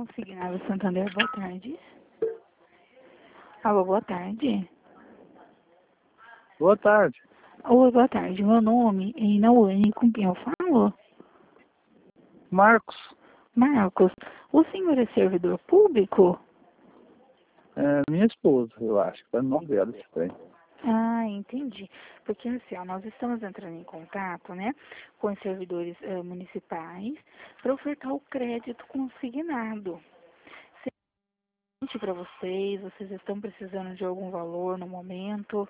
Consignado Santander, boa tarde. Alô, boa tarde. Boa tarde. Oi, boa tarde. Meu nome é Inauane, com quem eu falo? Marcos, Marcos, o senhor é servidor público? minha esposa, eu acho. É o nome dela, esse trem. Ah, entendi. Porque assim, ó, nós estamos entrando em contato, né, com os servidores municipais para ofertar o crédito consignado. Para vocês estão precisando de algum valor no momento?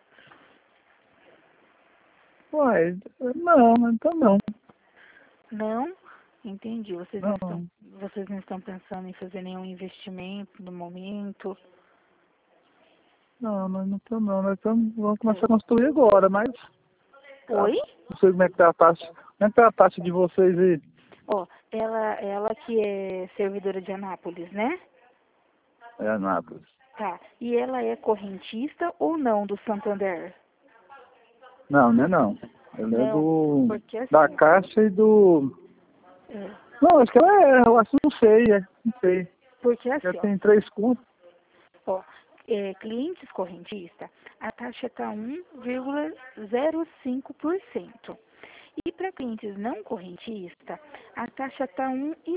Uai, não, então não. Não? Entendi. Não, Vocês não estão pensando em fazer nenhum investimento no momento? nós não estamos não. Vamos começar a construir agora, mas Oi? não sei como é que tá a taxa. Como é que tá a taxa de vocês aí? Ó, ela que é servidora de Anápolis, né? É Anápolis. Tá. E ela é correntista ou não do Santander? Não, não é não. Ela é Não, porque da assim, Caixa e do... é, Não, acho que ela é, eu acho, não sei, não sei. porque Já assim, tem 3 contas. ó, clientes correntistas, a taxa está 1,05%. E para clientes não correntistas, a taxa está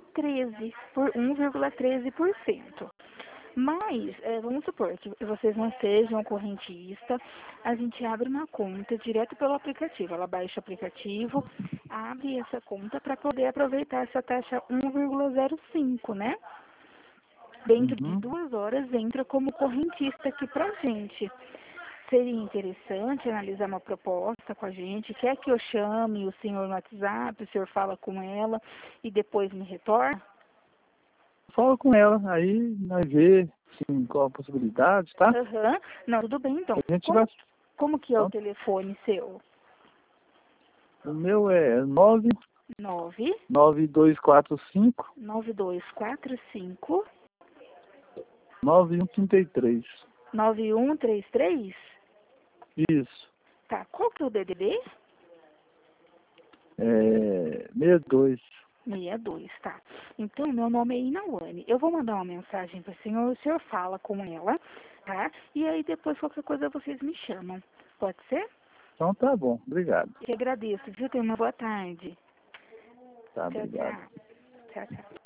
1,13%. Mas, vamos supor que vocês não sejam correntistas, a gente abre uma conta direto pelo aplicativo. Ela baixa o aplicativo, abre essa conta para poder aproveitar essa taxa 1,05, né? Dentro de Uhum. 2 horas entra como correntista aqui pra gente. Seria interessante analisar uma proposta com a gente. Quer que eu chame o senhor no WhatsApp, o senhor fala com ela e depois me retorna? Fala com ela, aí nós vê sim, qual a possibilidade, tá? Aham. Não, tudo bem então. A gente vai... Como que é o telefone seu? O meu é 9 99245 9245 9133. 9133? Isso. Tá, qual que é o DDD? 62. 62, tá. Então, meu nome é Inauane. Eu vou mandar uma mensagem para o senhor fala com ela, tá? E aí depois qualquer coisa vocês me chamam. Pode ser? Então tá bom, obrigado. Eu agradeço, viu? Tenha uma boa tarde. Tá, Tchau, obrigado. tchau. Tchau, tchau.